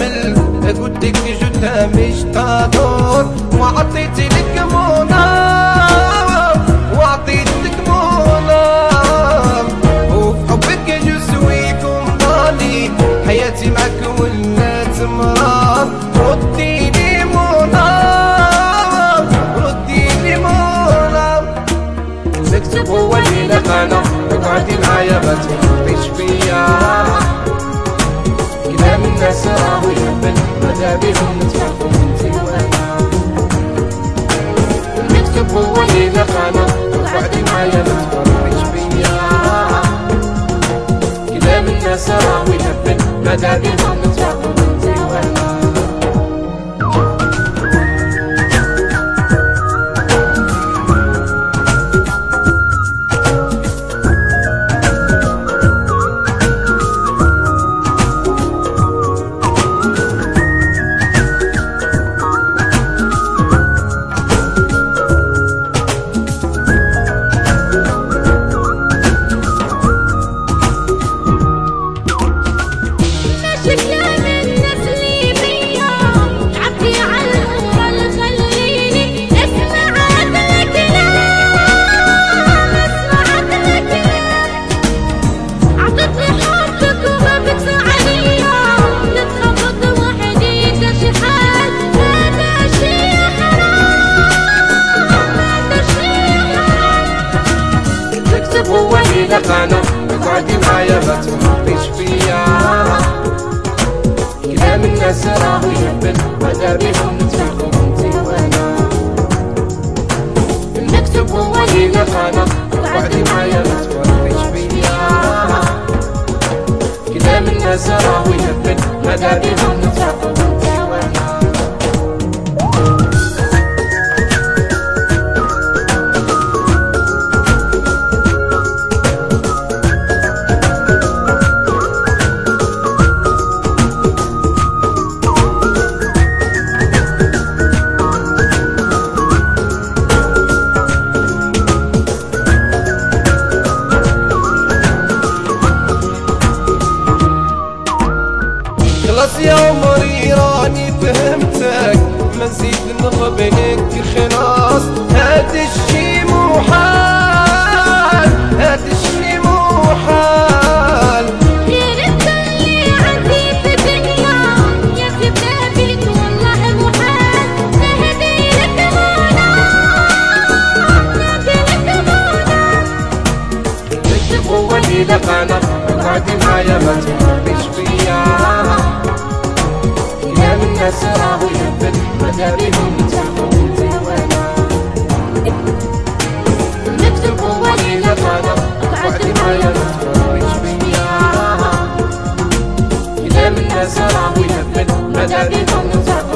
القلب، قلت لك جثة مش تدور، وعطيت لك منام وعطيت لك منام، وفي حبك جسويكم ضالي، حياتي معك ولات مرار. ردي لي منام، ردي لي منام. المكتوب هو اللي لقانا، اقعدي معايا ما تفرطيش فيا، كلام الناس راهو يهبل، ماذا بيهم نتفرقوا انتي وانا. المكتوب هو اللي لقانا، اقعدي معايا ما تفرطيش فيا، كلام الناس راهو يهبل، ماذا بيهم نتفرقوا انتي وانا. لقانا اقعدي معايا ما تفرطيش فيا، كلام الناس راهو يهبل، ماذا بيهم نتفرقوا انتي وانا. المكتوب هو اللي لقانا، اقعدي معايا ما تفرطيش فيا، كلام الناس راهو يهبل، ماذا بيهم نتفرقوا انتي وانا. خلاص يا عمري راني فهمتك، ما نزيد نطلب لك خلاص، هاد الشي محال، هاد الشي محال. غير انت اللي عندي في الدنيا، يا سيبنا بيك والله محال، نهدي لك منام، نهدي لك منام. المكتوب هو اللي لقانا، اقعدي معايا ما تفرطيش فيا، كلام الناس راهو يهبل، ماذا بيهم نتفرقوا انتي وانا. المكتوب هو اللي لقانا، اقعدي معايا ما تفرطيش فيا، كلام الناس راهو يهبل، ماذا بيهم نتفرقوا.